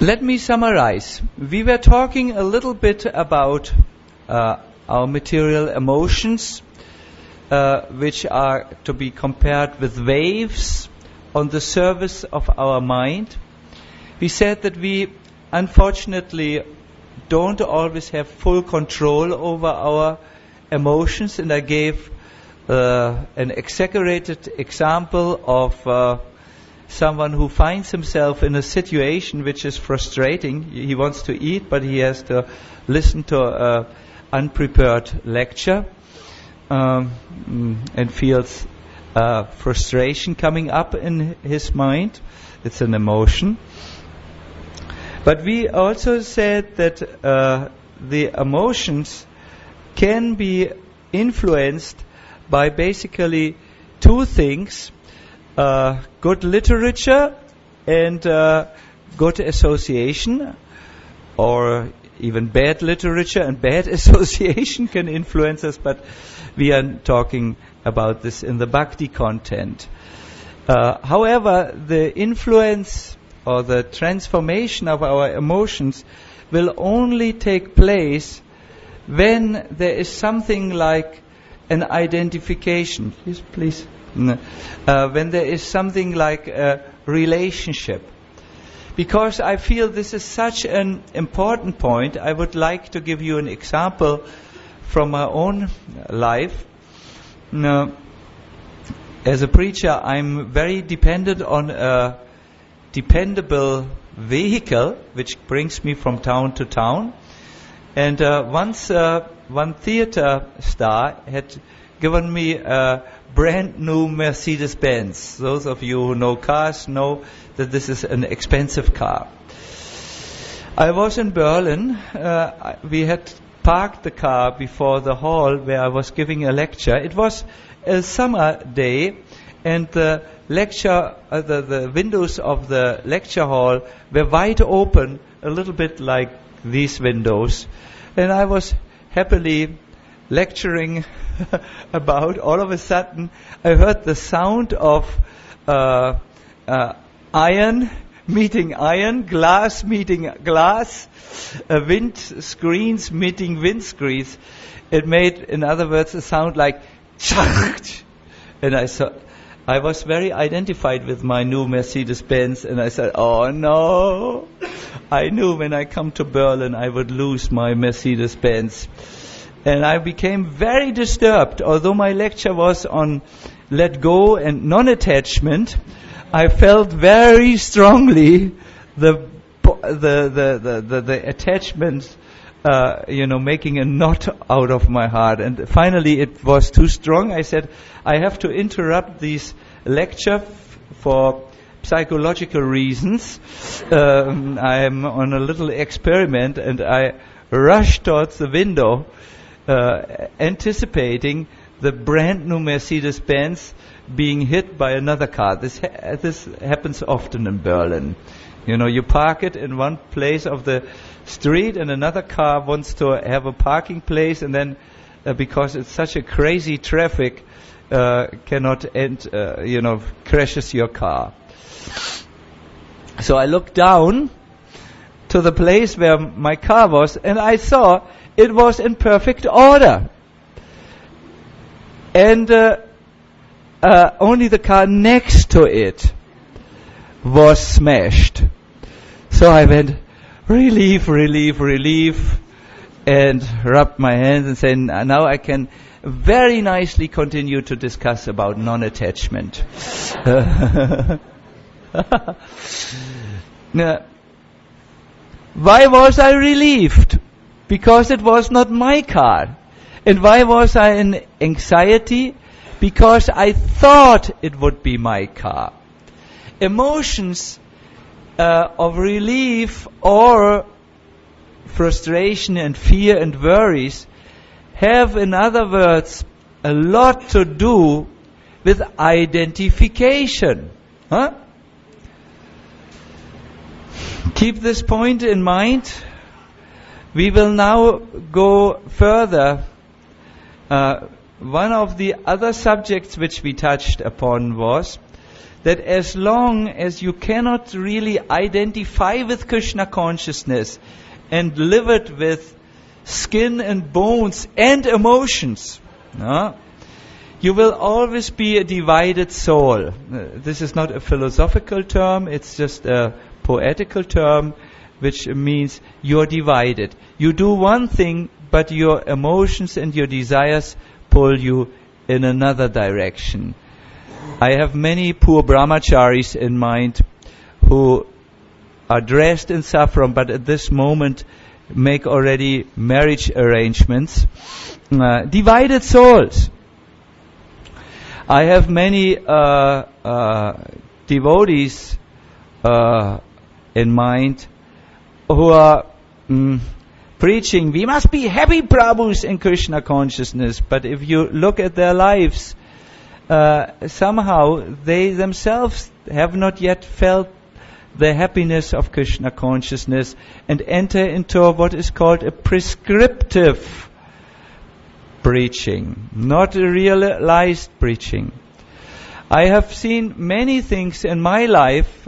Let me summarize. We were talking a little bit about our material emotions, which are to be compared with waves on the surface of our mind. We said that we unfortunately don't always have full control over our emotions, and I gave an exaggerated example of someone who finds himself in a situation which is frustrating. He wants to eat, but he has to listen to an unprepared lecture and feels frustration coming up in his mind. It's an emotion. But we also said that the emotions can be influenced by basically two things: good literature and good association, or even bad literature and bad association can influence us, but we are talking about this in the Bhakti content. However, the influence or the transformation of our emotions will only take place when there is something like an identification. Yes, please. When there is something like a relationship. Because I feel this is such an important point, I would like to give you an example from my own life. As a preacher, I'm very dependent on a dependable vehicle which brings me from town to town. And once one theater star had given me a brand new Mercedes-Benz. Those of you who know cars know that this is an expensive car. I was in Berlin. We had parked the car before the hall where I was giving a lecture. It was a summer day, and the lecture, the windows of the lecture hall were wide open, a little bit like these windows. And I was happily lecturing about. All of a sudden, I heard the sound of iron meeting iron, glass meeting glass, wind screens meeting wind screens. It made, in other words, a sound like and I was very identified with my new Mercedes-Benz, and I said, oh no, I knew when I come to Berlin I would lose my Mercedes-Benz. And I became very disturbed. Although my lecture was on let go and non-attachment, I felt very strongly the attachment, making a knot out of my heart. And finally it was too strong. I said, I have to interrupt this lecture for psychological reasons. I'm on a little experiment, and I rushed towards the window, anticipating the brand new Mercedes-Benz being hit by another car. This happens often in Berlin. You park it in one place of the street, and another car wants to have a parking place, and then because it's such a crazy traffic, cannot end, crashes your car. So I looked down to the place where my car was, and I saw it was in perfect order. And only the car next to it was smashed. So I went, relief, and rubbed my hands and said, now I can very nicely continue to discuss about non-attachment. Now, why was I relieved? Because it was not my car. And why was I in anxiety? Because I thought it would be my car. Emotions of relief or frustration and fear and worries have, in other words, a lot to do with identification. Keep this point in mind. We will now go further. One of the other subjects which we touched upon was that as long as you cannot really identify with Krishna consciousness and live it with skin and bones and emotions, you will always be a divided soul. This is not a philosophical term, it's just a poetical term, which means you're divided. You do one thing, but your emotions and your desires pull you in another direction. I have many poor brahmacharis in mind who are dressed in saffron, but at this moment make already marriage arrangements. Divided souls. I have many devotees in mind who are preaching, we must be happy Prabhus in Krishna consciousness. But if you look at their lives, somehow they themselves have not yet felt the happiness of Krishna consciousness and enter into what is called a prescriptive preaching, not a realized preaching. I have seen many things in my life.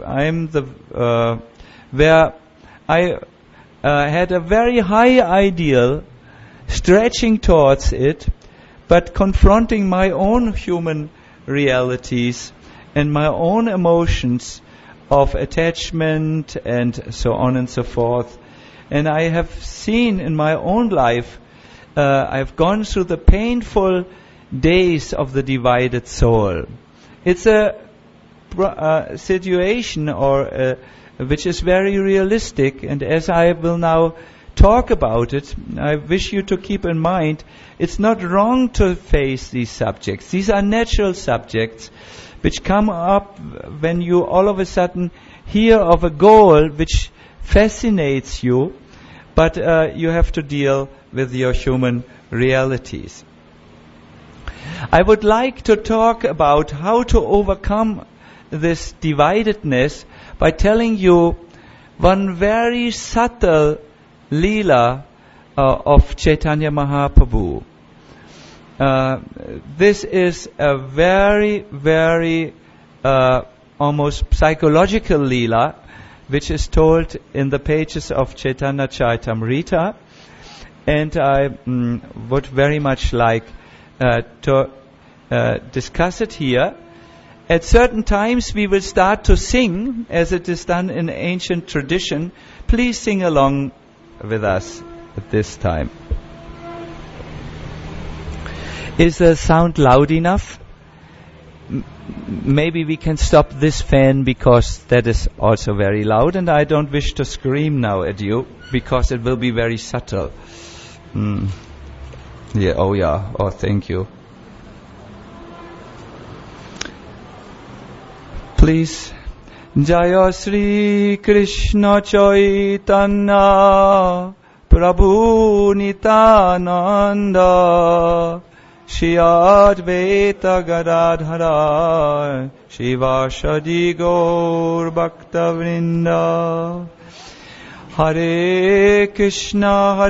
Where I had a very high ideal, stretching towards it, but confronting my own human realities and my own emotions of attachment and so on and so forth. And I have seen in my own life, I've gone through the painful days of the divided soul. It's a situation which is very realistic, and as I will now talk about it, I wish you to keep in mind, it's not wrong to face these subjects. These are natural subjects which come up when you all of a sudden hear of a goal which fascinates you, but you have to deal with your human realities. I would like to talk about how to overcome this dividedness by telling you one very subtle Leela of Chaitanya Mahaprabhu. This is a very, very almost psychological Leela, which is told in the pages of Chaitanya Charitamrita, and I would very much like to discuss it here. At certain times we will start to sing, as it is done in ancient tradition. Please sing along with us at this time. Is the sound loud enough? Maybe we can stop this fan because that is also very loud, and I don't wish to scream now at you because it will be very subtle. Oh, thank you. Please. Jaya Shri Krishna Chaitanya Prabhu Nityananda Shri Advaita Gadadhara Shivasadi Gaur Bhakta Vrinda. Hare Krishna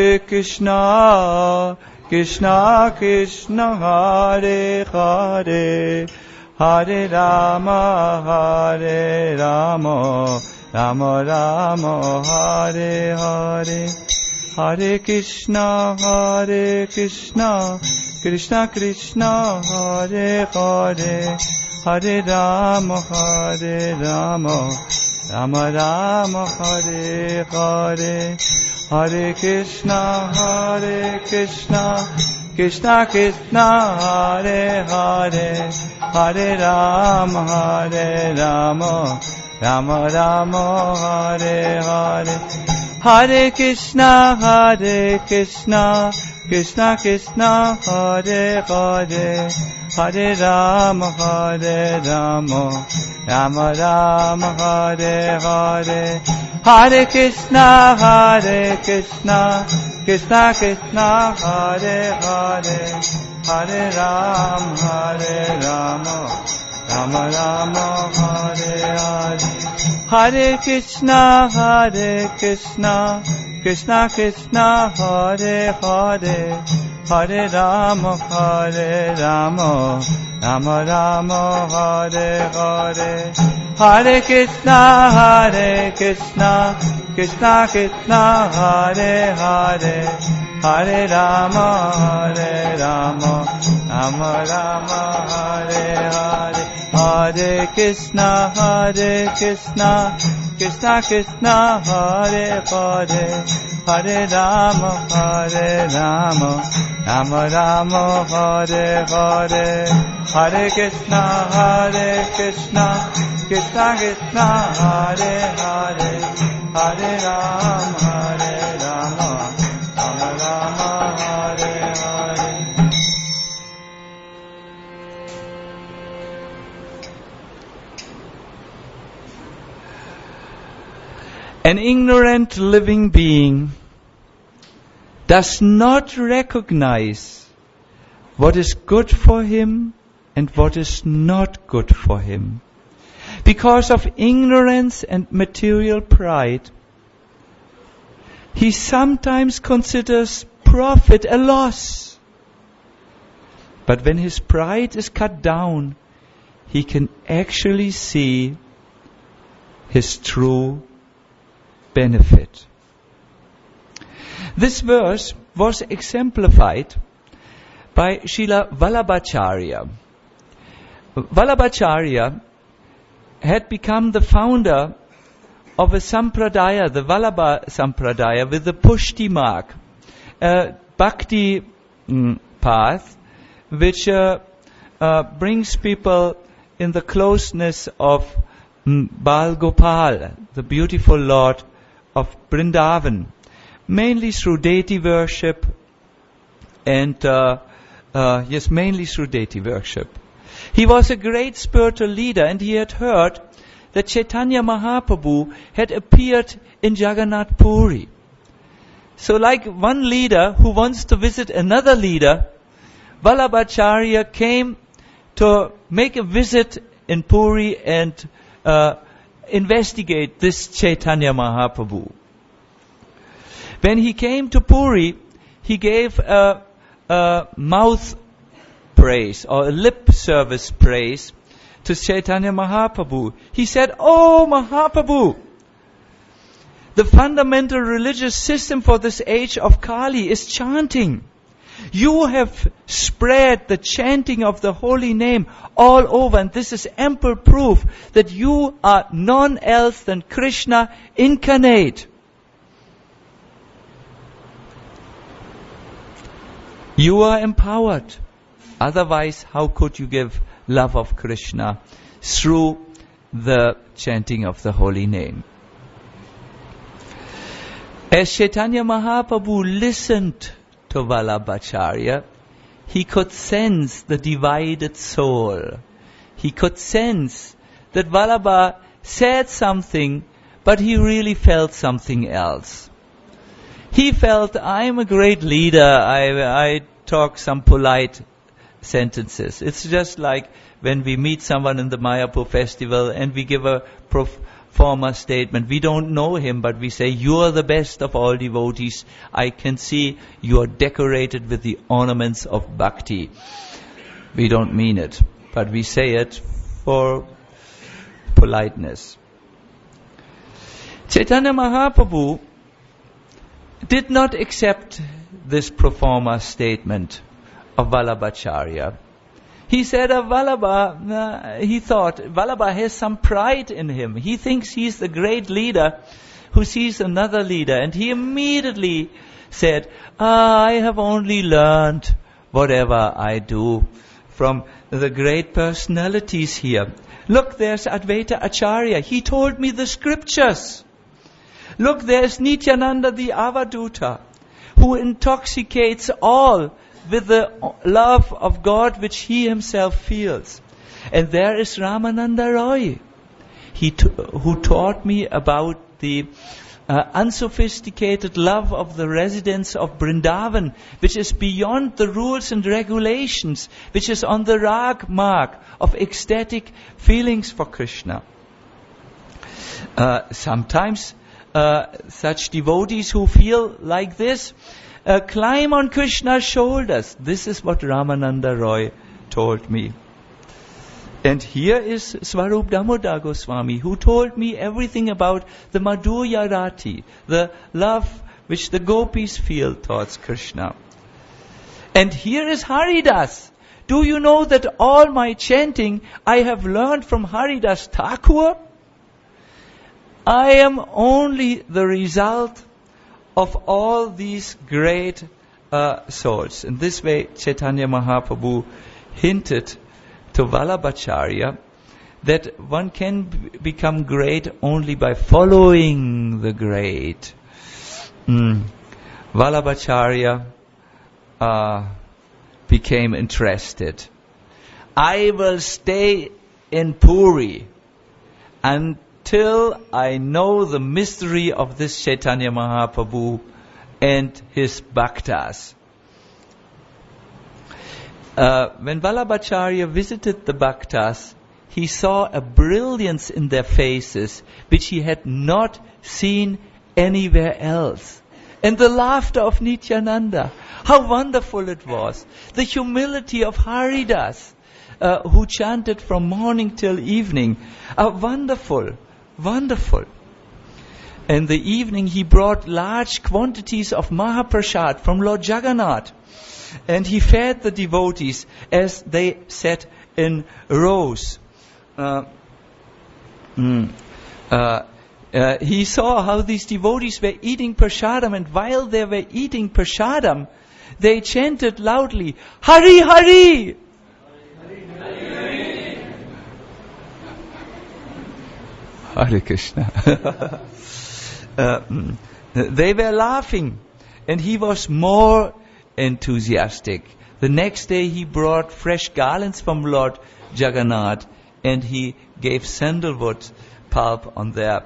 Krishna Krishna Hare Hare, Hare Rama Rama Rama Hare Hare. Hare Krishna Krishna Krishna Hare Hare, Hare Rama Rama Rama Hare Hare. Hare Krishna Krishna Krishna Hare Hare, Hare Rama Rama Rama Hare Hare. Hare Krishna Krishna Krishna Hare Hare, Hare Rama Rama Rama Hare Hare. Hare Krishna Krishna Krishna Hare Hare, Hare Rama Rama Rama Hare Hare. Hare Krishna Krishna Krishna Hare Hare, Hare Rama, Rama Rama, Hare Hare, Hare Krishna, Krishna Krishna, Hare Hare, Hare Rama, Rama Rama, Hare Hare, Hare Krishna, Krishna Krishna, Hare Hare, Hare Rama, Rama Rama, Hare Hare, Hare Krishna, Krishna Krishna, Hare Hare, Hare Rama, Rama Rama, Hare Hare. An ignorant living being does not recognize what is good for him and what is not good for him. Because of ignorance and material pride, he sometimes considers profit a loss. But when his pride is cut down, he can actually see his true benefit. This verse was exemplified by Srila Vallabhacharya. Vallabhacharya had become the founder of a sampradaya, the Vallabha sampradaya, with the Pushti mark, a bhakti path which brings people in the closeness of Bal Gopal, the beautiful Lord of Vrindavan, mainly through deity worship and mainly through deity worship. He was a great spiritual leader, and he had heard that Chaitanya Mahaprabhu had appeared in Jagannath Puri. So like one leader who wants to visit another leader, Vallabhacharya came to make a visit in Puri and investigate this Chaitanya Mahaprabhu. When he came to Puri, he gave a mouth praise or a lip service praise to Chaitanya Mahaprabhu. He said, "Oh Mahaprabhu, the fundamental religious system for this age of Kali is chanting. You have spread the chanting of the holy name all over, and this is ample proof that you are none else than Krishna incarnate. You are empowered. Otherwise, how could you give love of Krishna through the chanting of the holy name?" As Chaitanya Mahaprabhu listened to Vallabhacharya, he could sense the divided soul. He could sense that Vallabha said something, but he really felt something else. He felt, I'm a great leader, I talk some polite sentences. It's just like when we meet someone in the Mayapur festival and we give a forma statement. We don't know him, but we say, you are the best of all devotees. I can see you are decorated with the ornaments of bhakti. We don't mean it, but we say it for politeness. Chaitanya Mahaprabhu did not accept this pro forma statement of Vallabhacharya. He said of Vallabha, he thought Vallabha has some pride in him. He thinks he's the great leader who sees another leader. And he immediately said, I have only learned whatever I do from the great personalities here. Look, there's Advaita Acharya. He told me the scriptures. Look, there's Nityananda the Avaduta, who intoxicates all with the love of God which he himself feels. And there is Ramananda Roy, who taught me about the unsophisticated love of the residents of Vrindavan, which is beyond the rules and regulations, which is on the rag mark of ecstatic feelings for Krishna. Sometimes such devotees who feel like this, climb on Krishna's shoulders. This is what Ramananda Roy told me. And here is Swarup Damodar Goswami, who told me everything about the Madhurya Rati, the love which the gopis feel towards Krishna. And here is Haridas. Do you know that all my chanting I have learned from Haridas Thakur? I am only the result of all these great souls. In this way, Chaitanya Mahaprabhu hinted to Vallabhacharya that one can become great only by following the great. Vallabhacharya became interested. I will stay in Puri until I know the mystery of this Chaitanya Mahaprabhu and his bhaktas. When Vallabhacharya visited the bhaktas, he saw a brilliance in their faces which he had not seen anywhere else. And the laughter of Nityananda, how wonderful it was. The humility of Haridas, who chanted from morning till evening, wonderful, wonderful. In the evening he brought large quantities of Mahaprasad from Lord Jagannath. And he fed the devotees as they sat in rows. He saw how these devotees were eating prasadam, and while they were eating prasadam, they chanted loudly, Hari Hari! Hare Krishna. They were laughing, and he was more enthusiastic. The next day he brought fresh garlands from Lord Jagannath, and he gave sandalwood pulp on their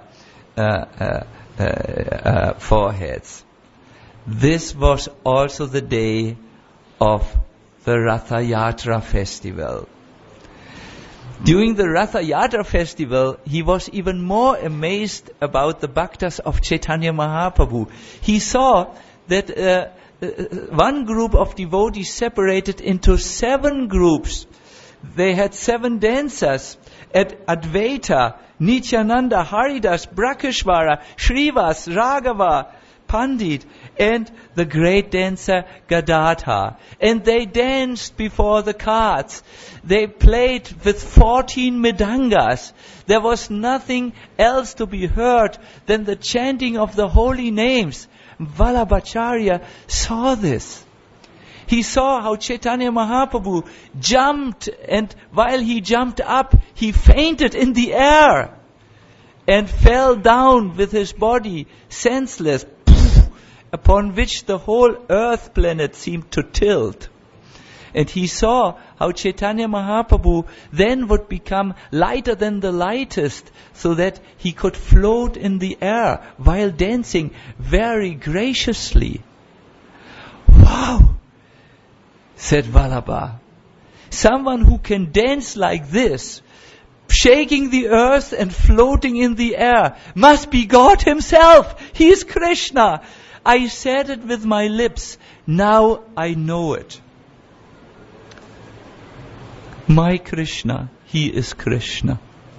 foreheads. This was also the day of the Ratha Yatra festival. During the Ratha Yatra festival, he was even more amazed about the bhaktas of Chaitanya Mahaprabhu. He saw that one group of devotees separated into 7 groups. They had 7 dancers at Advaita, Nityananda, Haridas, Brakeshwara, Shrivas, Raghava, Pandit, and the great dancer Gadadhar. And they danced before the carts. They played with 14 mridangas. There was nothing else to be heard than the chanting of the holy names. Vallabhacharya saw this. He saw how Chaitanya Mahaprabhu jumped, and while he jumped up, he fainted in the air and fell down with his body senseless, upon which the whole earth planet seemed to tilt. And he saw how Chaitanya Mahaprabhu then would become lighter than the lightest, so that he could float in the air while dancing very graciously. Wow, said Vallabha. Someone who can dance like this, shaking the earth and floating in the air, must be God himself. He is Krishna. I said it with my lips. Now I know it. My Krishna, he is Krishna.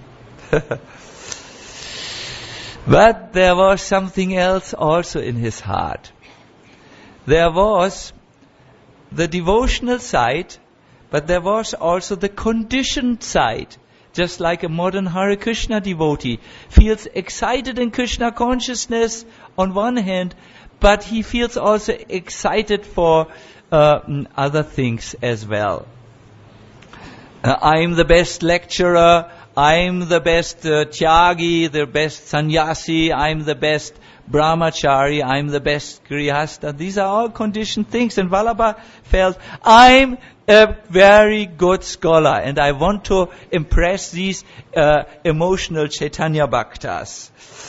But there was something else also in his heart. There was the devotional side, but there was also the conditioned side. Just like a modern Hare Krishna devotee feels excited in Krishna consciousness on one hand, but he feels also excited for other things as well. I'm the best lecturer, I'm the best tyagi, the best sannyasi, I'm the best brahmachari, I'm the best grihastha. These are all conditioned things. And Vallabha felt, I'm a very good scholar and I want to impress these emotional Chaitanya Bhaktas.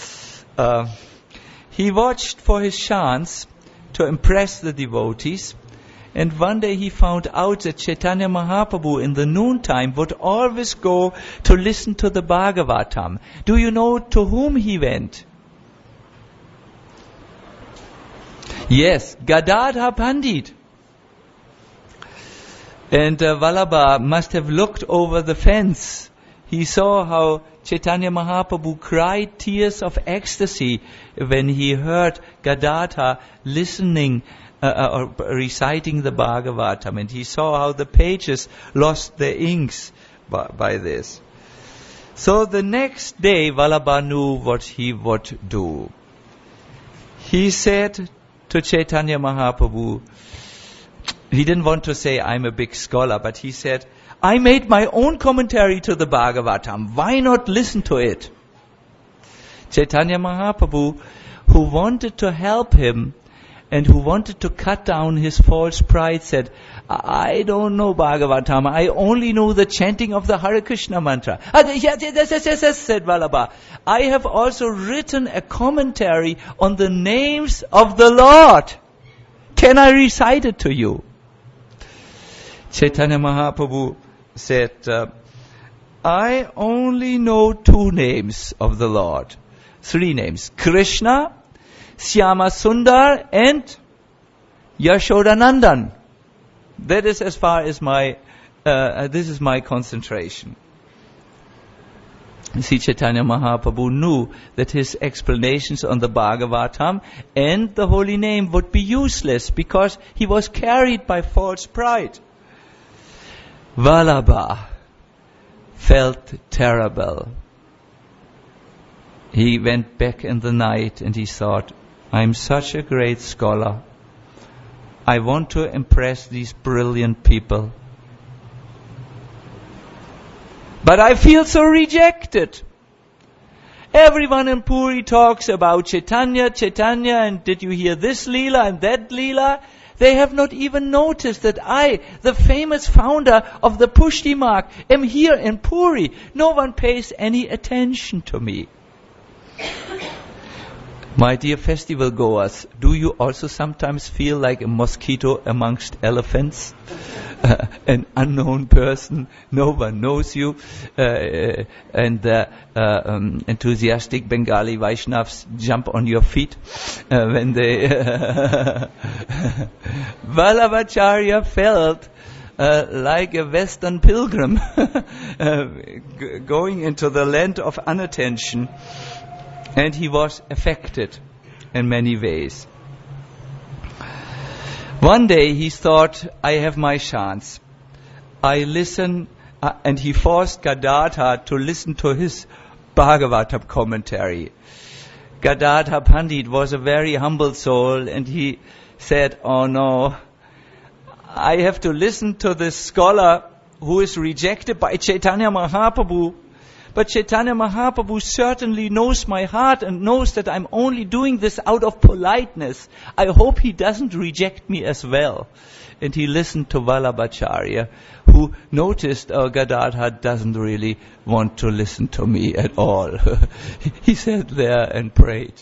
He watched for his chance to impress the devotees. And one day he found out that Chaitanya Mahaprabhu in the noontime would always go to listen to the Bhagavatam. Do you know to whom he went? Yes, Gadadhar Pandit. And Vallabha must have looked over the fence. He saw how Chaitanya Mahaprabhu cried tears of ecstasy when he heard Gadadhar listening or reciting the Bhagavatam. And he saw how the pages lost their inks by this. So the next day, Vallabha knew what he would do. He said to Chaitanya Mahaprabhu, he didn't want to say, I'm a big scholar, but he said, I made my own commentary to the Bhagavatam. Why not listen to it? Chaitanya Mahaprabhu, who wanted to help him and who wanted to cut down his false pride, said, I don't know Bhagavatam. I only know the chanting of the Hare Krishna mantra. Yes, said Vallabha. I have also written a commentary on the names of the Lord. Can I recite it to you? Chaitanya Mahaprabhu said, I only know 2 names of the Lord. 3 names. Krishna, Syama Sundar, and Yashodanandan. That is as far as this is my concentration. You see, Chaitanya Mahaprabhu knew that his explanations on the Bhagavatam and the holy name would be useless because he was carried by false pride. Vallabha felt terrible. He went back in the night and he thought, I'm such a great scholar. I want to impress these brilliant people. But I feel so rejected. Everyone in Puri talks about Chaitanya, and did you hear this Leela and that Leela? They have not even noticed that I, the famous founder of the Pushti Marg, am here in Puri. No one pays any attention to me. My dear festival goers, do you also sometimes feel like a mosquito amongst elephants? An unknown person, no one knows you, and the enthusiastic Bengali Vaishnavas jump on your feet when they... Vallabhacharya felt like a Western pilgrim going into the land of unattention, and he was affected in many ways. One day he thought, I have my chance. I listen, and he forced Gadadhar to listen to his Bhagavatam commentary. Gadadhar Pandit was a very humble soul, and he said, oh no, I have to listen to this scholar who is rejected by Chaitanya Mahaprabhu. But Chaitanya Mahaprabhu certainly knows my heart and knows that I'm only doing this out of politeness. I hope he doesn't reject me as well. And he listened to Vallabhacharya, who noticed Gadadhar doesn't really want to listen to me at all. He sat there and prayed.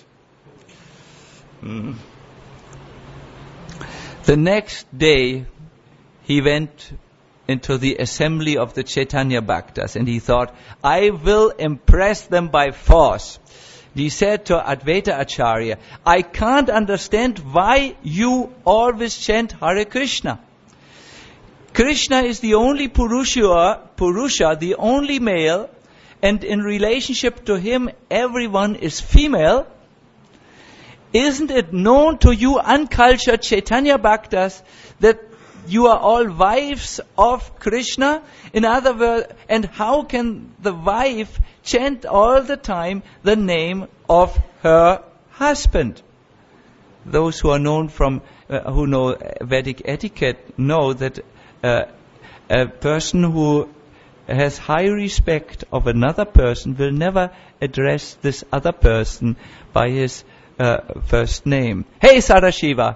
The next day, he went into the assembly of the Chaitanya Bhaktas, and he thought, I will impress them by force. He said to Advaita Acharya, I can't understand why you always chant Hare Krishna. Krishna is the only Purusha, the only male, and in relationship to him, everyone is female. Isn't it known to you uncultured Chaitanya Bhaktas that you are all wives of Krishna? In other words, and how can the wife chant all the time the name of her husband? Those who are known who know Vedic etiquette know that a person who has high respect of another person will never address this other person by his first name. Hey Sadashiva!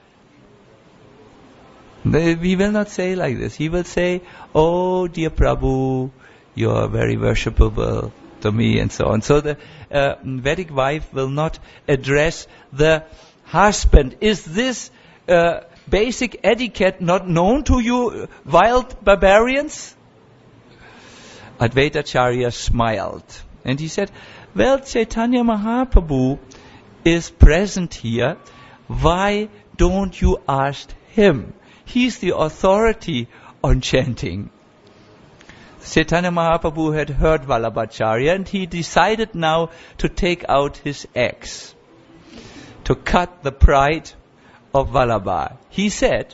We will not say like this. He will say, oh dear Prabhu, you are very worshipable to me, and so on. So the Vedic wife will not address the husband. Is this basic etiquette not known to you wild barbarians? Advaita Acharya smiled and he said, well, Chaitanya Mahaprabhu is present here. why don't you ask him? He's the authority on chanting. Chaitanya Mahaprabhu had heard Vallabhacharya, and he decided now to take out his axe, to cut the pride of Vallabha. He said,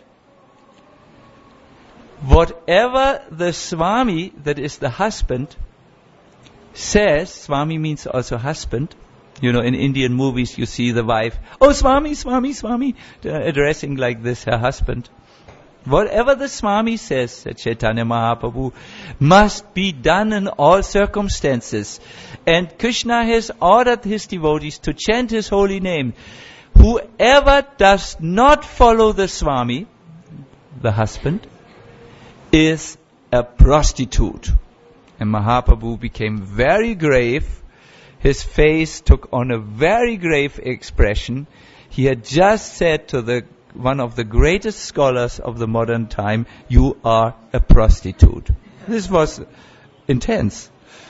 whatever the Swami, that is the husband, says, Swami means also husband. You know, in Indian movies you see the wife, oh Swami, Swami, Swami, addressing like this her husband. Whatever the Swami says, said Chaitanya Mahaprabhu, must be done in all circumstances. And Krishna has ordered his devotees to chant his holy name. Whoever does not follow the Swami, the husband, is a prostitute. And Mahaprabhu became very grave. His face took on a very grave expression. He had just said to one of the greatest scholars of the modern time, you are a prostitute. This was intense.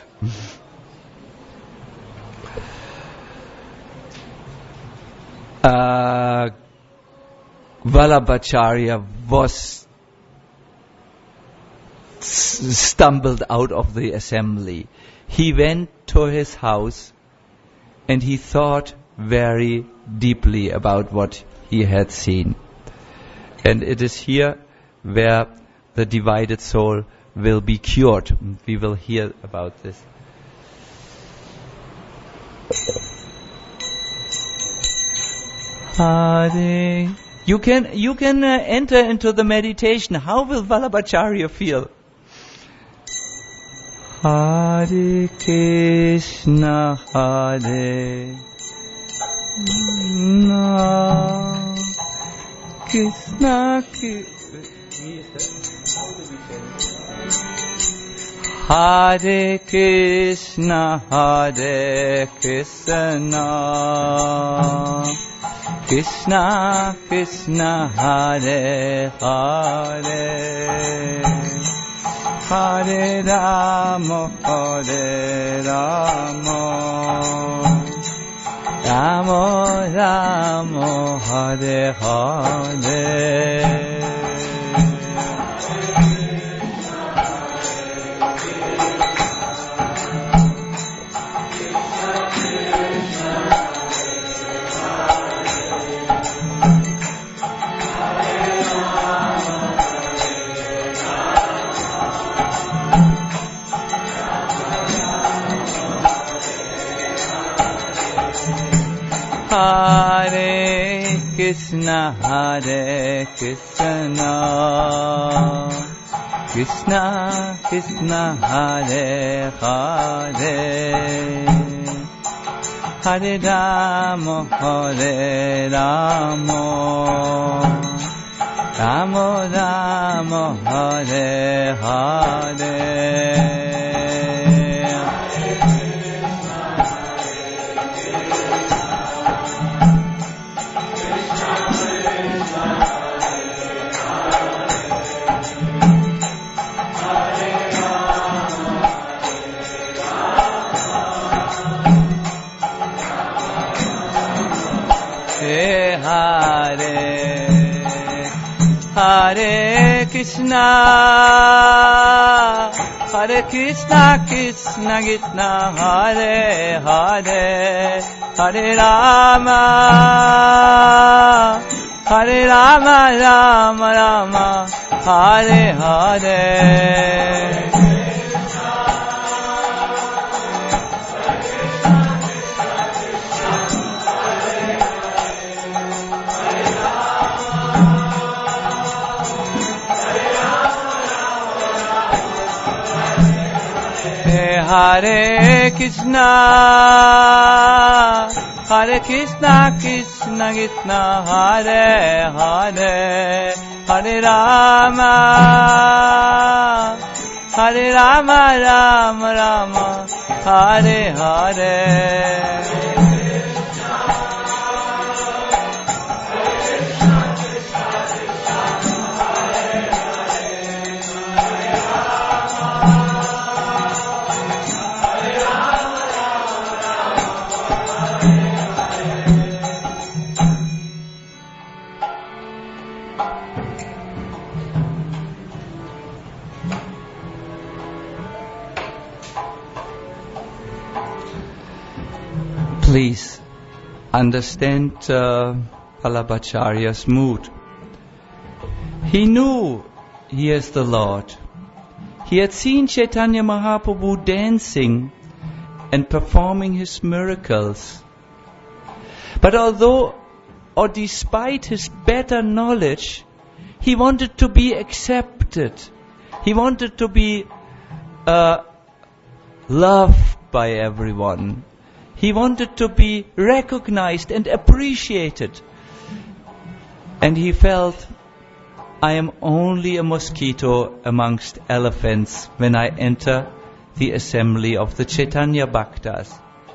Vallabhacharya was stumbled out of the assembly. He went to his house and he thought very deeply about what he had seen. And it is here where the divided soul will be cured. We will hear about this. Hare. You can enter into the meditation. How will Vallabhacharya feel? Hare Krishna, Hare Krishna, Hare Krishna, Hare Krishna, Krishna Krishna, Hare Hare, Hare Rama, Hare Rama, Rama Rama, Hare Hare. Hare Krishna, Hare Krishna, Krishna Krishna, Hare Hare, Hare Rama, Hare Rama, Rama Rama, Hare Hare. Hare Krishna, Hare Krishna, Krishna Krishna, Hare Hare, Hare Rama, Hare Rama, Rama Rama, Hare Hare. Hare Krishna, Hare Krishna, Krishna Krishna, Hare Hare, Hare Rama, Hare Rama, Rama Rama, Hare Hare. Please understand Vallabhacharya's mood. He knew he is the Lord. He had seen Chaitanya Mahaprabhu dancing and performing his miracles. But despite his better knowledge, he wanted to be accepted. He wanted to be loved by everyone. He wanted to be recognized and appreciated. And he felt, I am only a mosquito amongst elephants when I enter the assembly of the Chaitanya Bhaktas.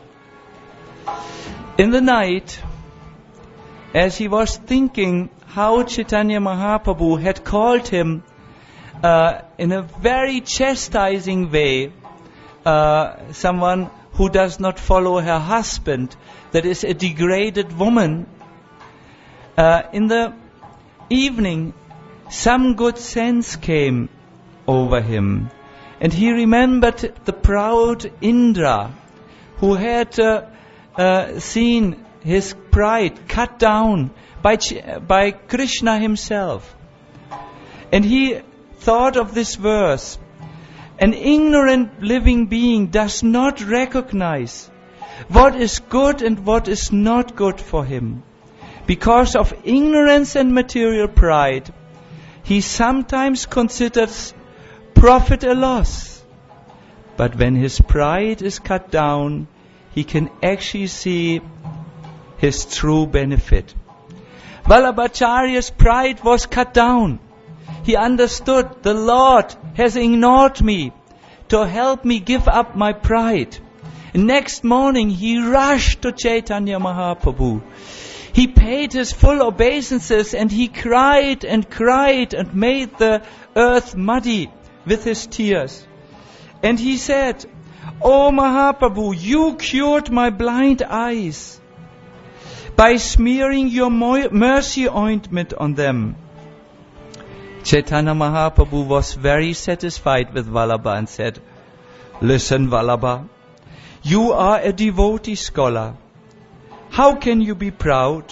In the night, as he was thinking how Chaitanya Mahaprabhu had called him in a very chastising way, someone who does not follow her husband, that is a degraded woman, in the evening, some good sense came over him. And he remembered the proud Indra, who had seen his pride cut down by Krishna himself. And he thought of this verse. An ignorant living being does not recognize what is good and what is not good for him. Because of ignorance and material pride, he sometimes considers profit a loss. But when his pride is cut down, he can actually see his true benefit. Vallabhacharya's pride was cut down. He understood the Lord has ignored me to help me give up my pride. And next morning he rushed to Chaitanya Mahaprabhu. He paid his full obeisances and he cried and made the earth muddy with his tears. And he said, "O Mahaprabhu, you cured my blind eyes by smearing your mercy ointment on them." Chaitanya Mahaprabhu was very satisfied with Vallabha and said, "Listen, Vallabha, you are a devotee scholar. How can you be proud?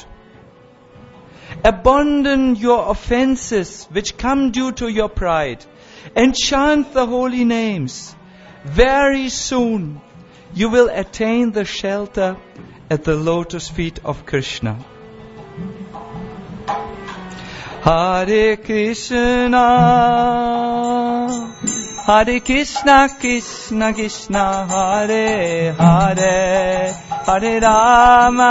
Abandon your offenses which come due to your pride and chant the holy names. Very soon you will attain the shelter at the lotus feet of Krishna." Hare Krishna, Hare Krishna, Krishna Krishna, Hare Hare, Hare Rama,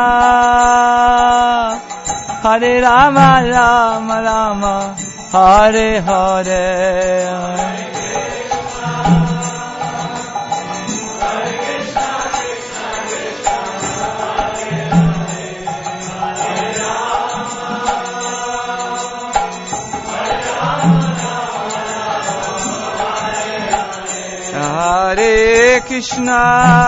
Hare Rama, Rama Rama, Hare Hare. Hare Krishna,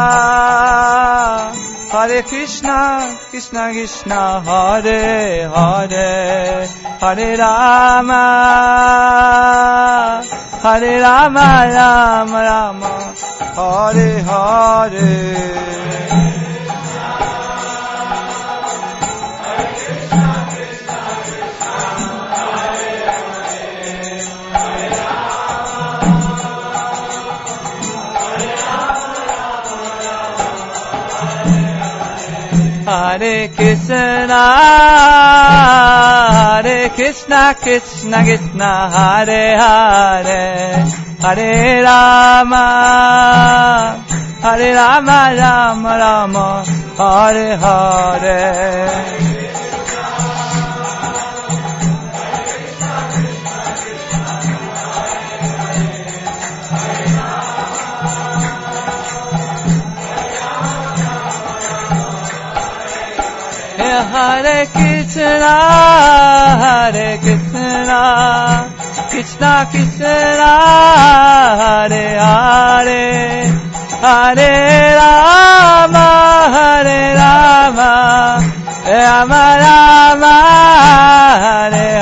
Hare Krishna, Krishna Krishna, Hare Hare, Hare Rama, Hare Rama, Rama Rama, Hare Hare. Hare Krishna, Hare Krishna, Krishna Krishna, Hare Hare, Hare Rama, Hare Rama, Rama Rama, Hare Hare. Hare Krishna, Hare Krishna, Krishna Krishna, Hare Hare, Hare Rama, Hare Rama, Rama Rama, Hare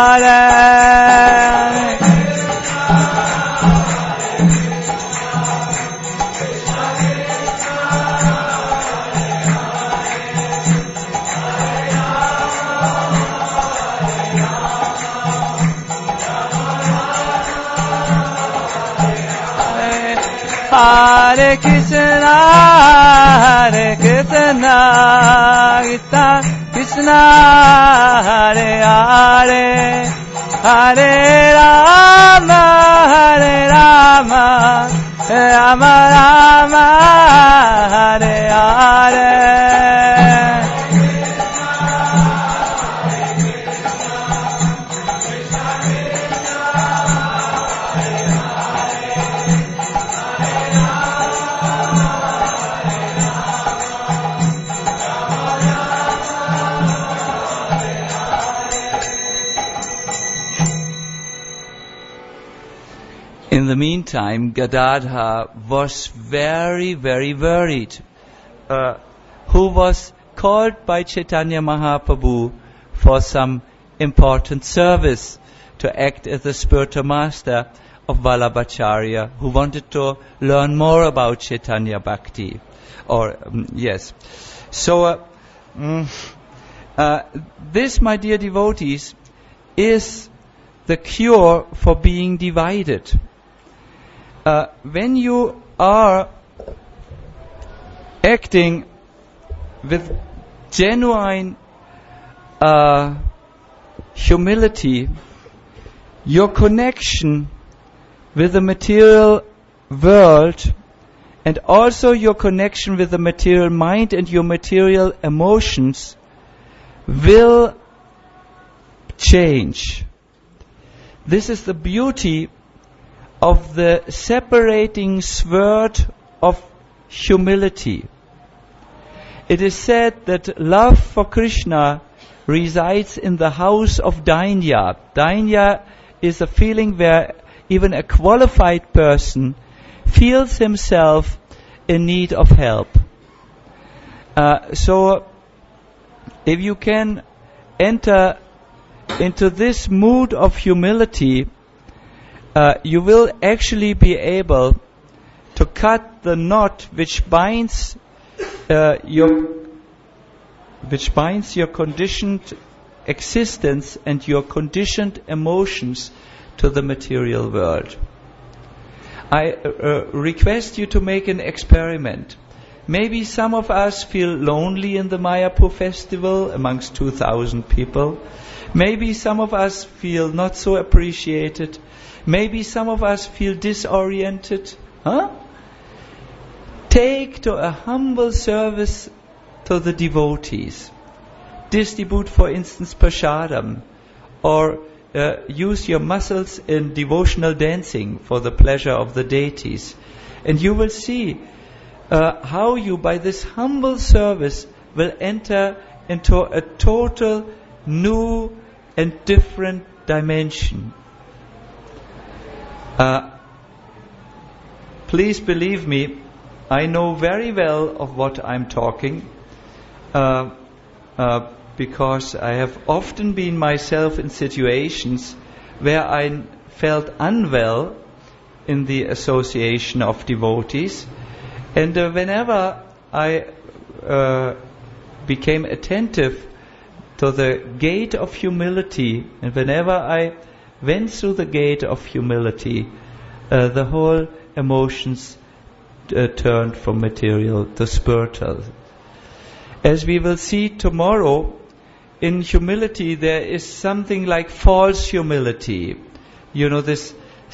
Hare. Hare Krishna, Hare Krishna, Krishna, Hare Hare, Hare Rama, Hare Rama, Rama Rama, Hare Hare. In the meantime, Gadadhar was very, very worried. Who was called by Chaitanya Mahaprabhu for some important service to act as the spiritual master of Vallabhacharya, who wanted to learn more about Chaitanya Bhakti. So, this, my dear devotees, is the cure for being divided. When you are acting with genuine humility, your connection with the material world and also your connection with the material mind and your material emotions will change. This is the beauty of the separating sword of humility. It is said that love for Krishna resides in the house of Dainya. Dainya is a feeling where even a qualified person feels himself in need of help. So, if you can enter into this mood of humility, you will actually be able to cut the knot which binds your conditioned existence and your conditioned emotions to the material world. I request you to make an experiment. Maybe some of us feel lonely in the Mayapur festival amongst 2,000 people. Maybe some of us feel not so appreciated. Maybe some of us feel disoriented. Take to a humble service to the devotees. Distribute, for instance, prasadam, or use your muscles in devotional dancing for the pleasure of the deities. And you will see how you, by this humble service, will enter into a total new and different dimension. Please believe me, I know very well of what I'm talking, because I have often been myself in situations where I felt unwell in the association of devotees, and whenever I became attentive to the gate of humility, and whenever I went through the gate of humility, the whole emotions turned from material to spiritual. As we will see tomorrow, in humility there is something like false humility. You know, this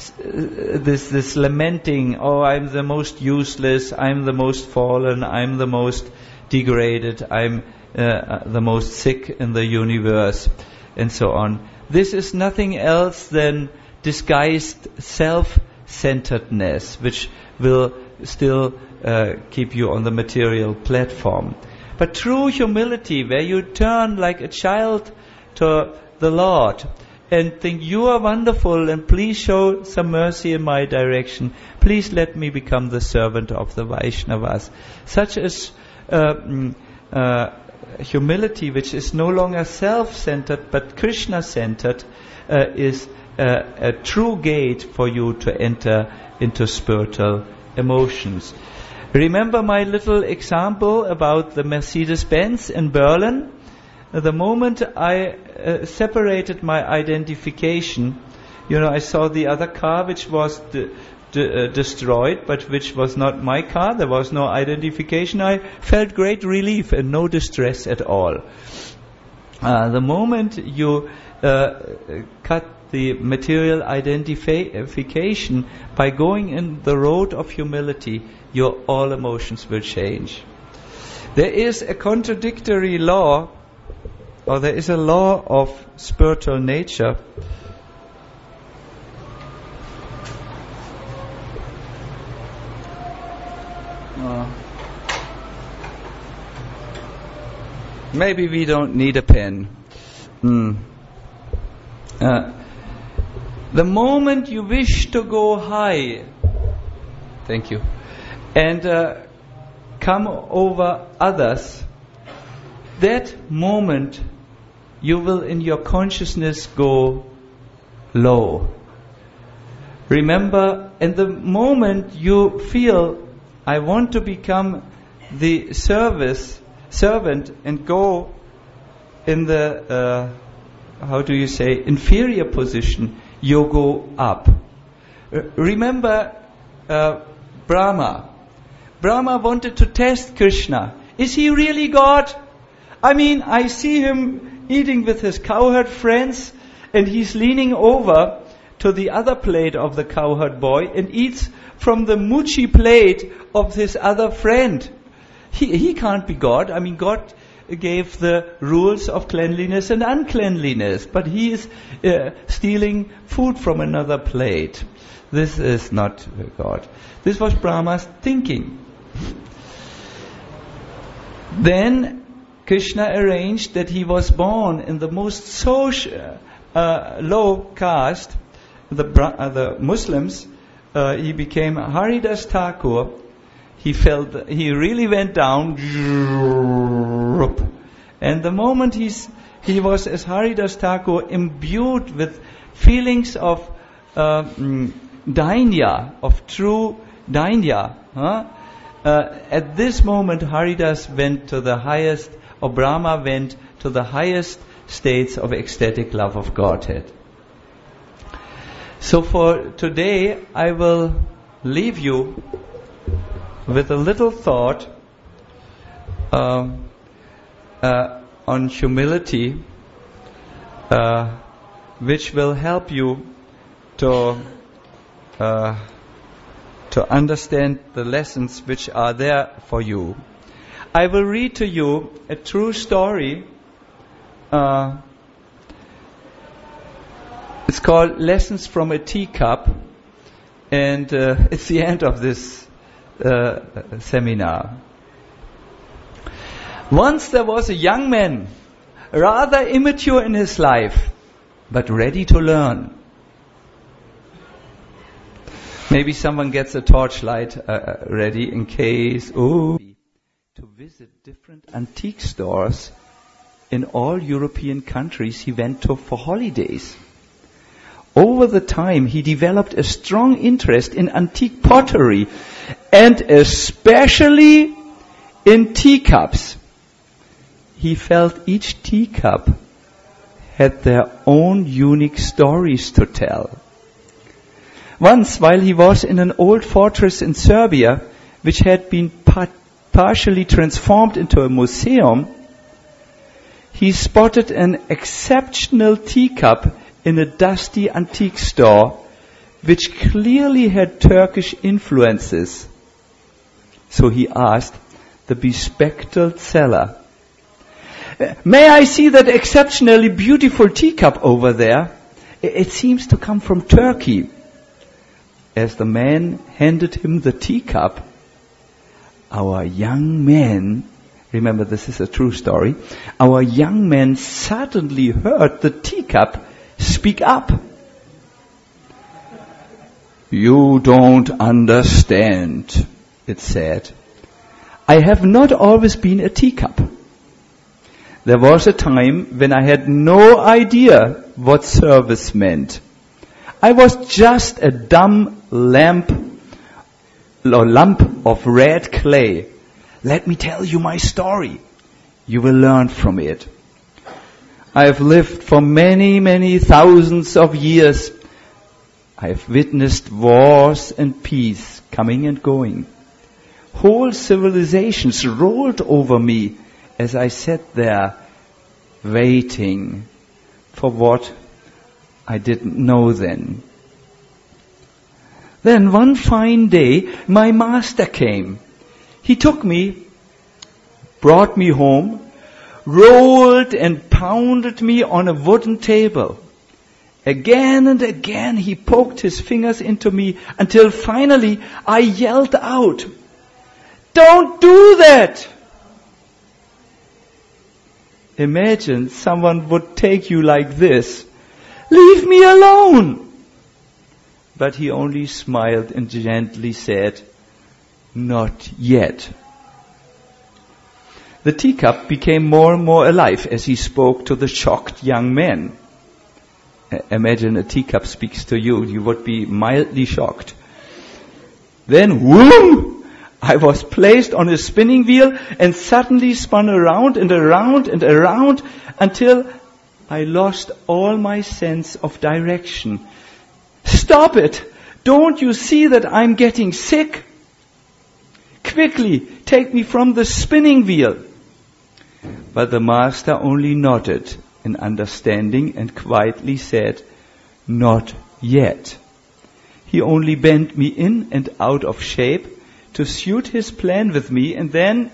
lamenting, oh, I'm the most useless, I'm the most fallen, I'm the most degraded, I'm the most sick in the universe, and so on. This is nothing else than disguised self-centeredness, which will still keep you on the material platform. But true humility, where you turn like a child to the Lord and think, you are wonderful and please show some mercy in my direction. Please let me become the servant of the Vaishnavas. Such as humility, which is no longer self-centered but Krishna-centered, is a true gate for you to enter into spiritual emotions. Remember my little example about the Mercedes-Benz in Berlin? The moment I separated my identification, I saw the other car which was destroyed, but which was not my car. There was no identification. I felt great relief and no distress at all. The moment you cut the material identification by going in the road of humility, your all emotions will change. There is a contradictory law, or there is a law of spiritual nature. Maybe we don't need a pen. The moment you wish to go high, thank you, and come over others, that moment you will in your consciousness go low. Remember, in the moment you feel, I want to become the servant and go in the, inferior position, you go up. Remember Brahma. Brahma wanted to test Krishna. Is he really God? I mean, I see him eating with his cowherd friends, and he's leaning over to the other plate of the cowherd boy and eats from the muchi plate of his other friend. He can't be God. I mean, God gave the rules of cleanliness and uncleanliness, but he is stealing food from another plate. This is not God. This was Brahma's thinking. Then Krishna arranged that he was born in the most low caste, the Muslims. He became Haridas Thakur. He really went down, and the moment he was as Haridas Thakur imbued with feelings of dainya, of true dainya. At this moment, Haridas went to the highest, or Brahma went to the highest states of ecstatic love of Godhead. So for today, I will leave you with a little thought on humility, which will help you to understand the lessons which are there for you. I will read to you a true story. It's called Lessons from a Teacup, and it's the end of this seminar. Once there was a young man, rather immature in his life, but ready to learn. Maybe someone gets a torchlight ready in case. To visit different antique stores in all European countries he went to for holidays. Over the time, he developed a strong interest in antique pottery, and especially in teacups. He felt each teacup had their own unique stories to tell. Once, while he was in an old fortress in Serbia, which had been partially transformed into a museum, he spotted an exceptional teacup in a dusty antique store, which clearly had Turkish influences. So he asked the bespectacled seller, "May I see that exceptionally beautiful teacup over there? It seems to come from Turkey." As the man handed him the teacup, our young man, remember this is a true story, our young man suddenly heard the teacup speak up. "You don't understand," it said. "I have not always been a teacup. There was a time when I had no idea what service meant. I was just a dumb lump of red clay. Let me tell you my story. You will learn from it. I have lived for many, many thousands of years. I have witnessed wars and peace coming and going. Whole civilizations rolled over me as I sat there waiting for what I didn't know then. Then one fine day, my master came. He took me, brought me home, rolled and pounded me on a wooden table. Again and again he poked his fingers into me until finally I yelled out, "Don't do that!" Imagine someone would take you like this. "Leave me alone!" But he only smiled and gently said, "Not yet." The teacup became more and more alive as he spoke to the shocked young man. Imagine a teacup speaks to you. You would be mildly shocked. Then, whoom! I was placed on a spinning wheel and suddenly spun around and around and around until I lost all my sense of direction. "Stop it! Don't you see that I'm getting sick? Quickly, take me from the spinning wheel." But the master only nodded in understanding and quietly said, "Not yet." He only bent me in and out of shape to suit his plan with me, and then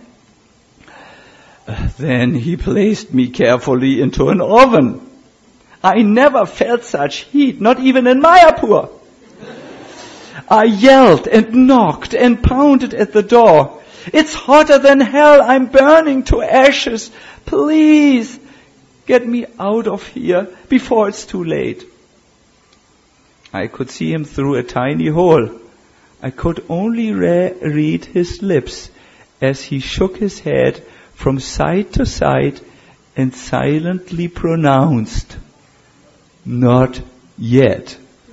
he placed me carefully into an oven. I never felt such heat, not even in Mayapur. I yelled and knocked and pounded at the door. "It's hotter than hell. I'm burning to ashes. Please get me out of here before it's too late." I could see him through a tiny hole. I could only read his lips as he shook his head from side to side and silently pronounced, "Not yet."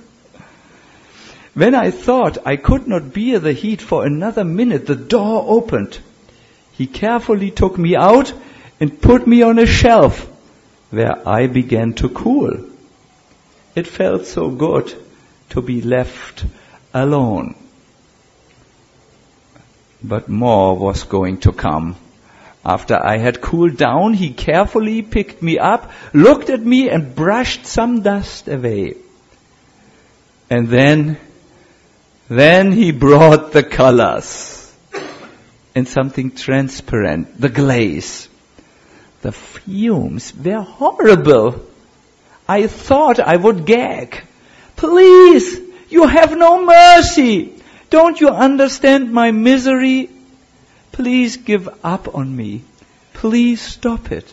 When I thought I could not bear the heat for another minute, the door opened. He carefully took me out and put me on a shelf where I began to cool. It felt so good to be left alone. But more was going to come. After I had cooled down, he carefully picked me up, looked at me and brushed some dust away. And then he brought the colors and something transparent, the glaze. The fumes were horrible. I thought I would gag. "Please, you have no mercy. Don't you understand my misery? Please give up on me. Please stop it."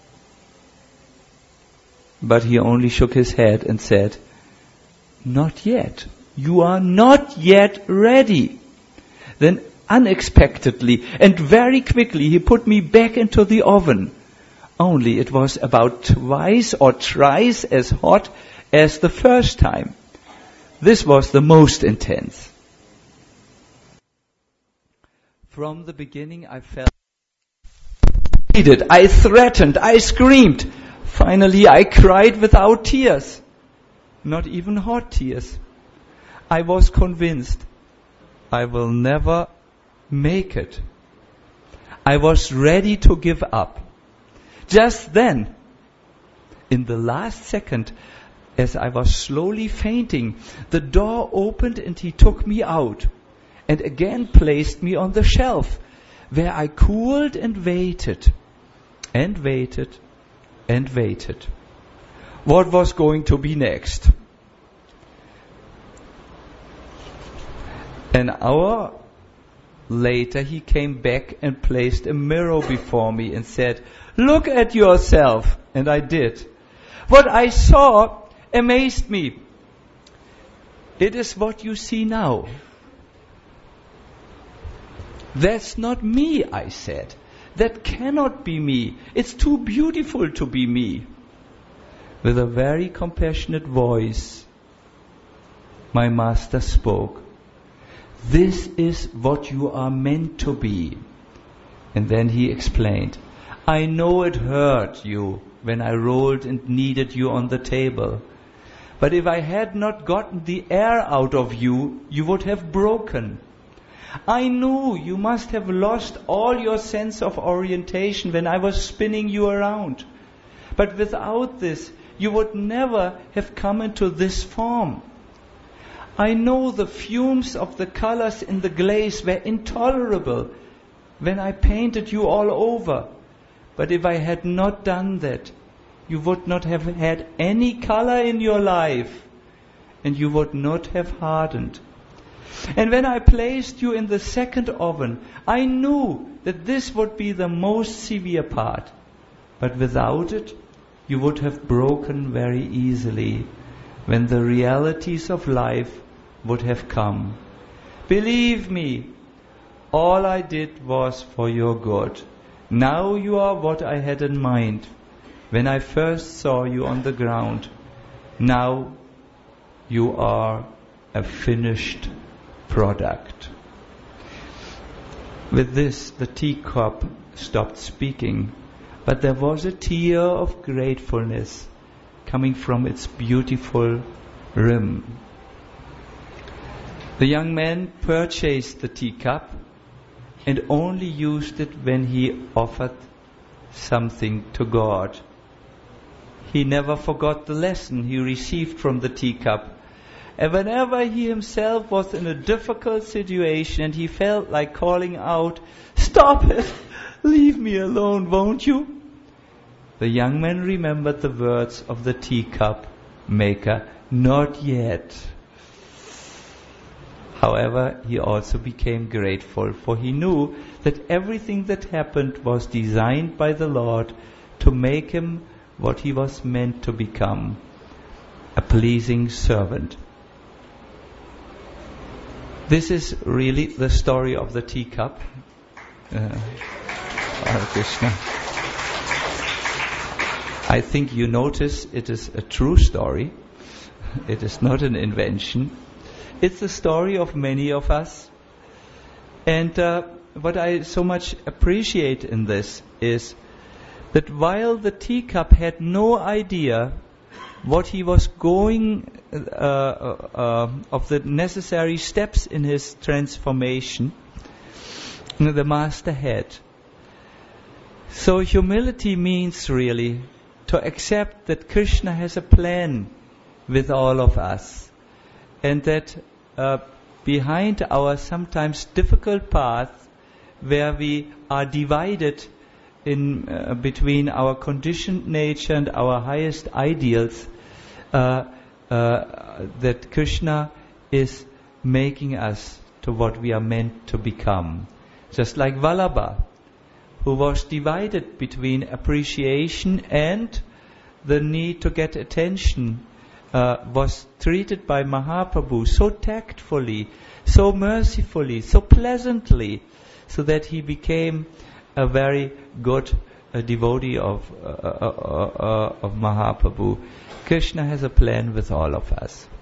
But he only shook his head and said, "Not yet. You are not yet ready." Then unexpectedly and very quickly he put me back into the oven. Only it was about twice or thrice as hot as the first time. This was the most intense. From the beginning I felt I threatened, I screamed. Finally I cried without tears. Not even hot tears. I was convinced I will never make it. I was ready to give up. Just then, in the last second, as I was slowly fainting, the door opened and he took me out and again placed me on the shelf where I cooled and waited and waited and waited. What was going to be next? An hour later he came back and placed a mirror before me and said, "Look at yourself." And I did. What I saw amazed me. It is what you see now. "That's not me," I said. "That cannot be me. It's too beautiful to be me." With a very compassionate voice, my master spoke. "This is what you are meant to be." And then he explained, "I know it hurt you when I rolled and kneaded you on the table. But if I had not gotten the air out of you, you would have broken. I knew you must have lost all your sense of orientation when I was spinning you around. But without this, you would never have come into this form. I know the fumes of the colors in the glaze were intolerable when I painted you all over. But if I had not done that, you would not have had any color in your life, and you would not have hardened. And when I placed you in the second oven, I knew that this would be the most severe part. But without it, you would have broken very easily when the realities of life would have come. Believe me, all I did was for your good. Now you are what I had in mind when I first saw you on the ground. Now you are a finished product. With this, the teacup stopped speaking, but there was a tear of gratefulness coming from its beautiful rim. The young man purchased the teacup and only used it when he offered something to God. He never forgot the lesson he received from the teacup. And whenever he himself was in a difficult situation and he felt like calling out, "Stop it! Leave me alone, won't you?" the young man remembered the words of the teacup maker, "Not yet." However, he also became grateful, for he knew that everything that happened was designed by the Lord to make him what he was meant to become, a pleasing servant. This is really the story of the teacup. Hare Krishna. I think you notice it is a true story. It is not an invention. It's the story of many of us. And what I so much appreciate in this is that while the teacup had no idea what he was going of the necessary steps in his transformation, the master had. So humility means really to accept that Krishna has a plan with all of us, and that behind our sometimes difficult path, where we are divided in between our conditioned nature and our highest ideals, that Krishna is making us to what we are meant to become. Just like Vallabha, who was divided between appreciation and the need to get attention, was treated by Mahaprabhu so tactfully, so mercifully, so pleasantly, so that he became a very good devotee of Mahaprabhu. Krishna has a plan with all of us.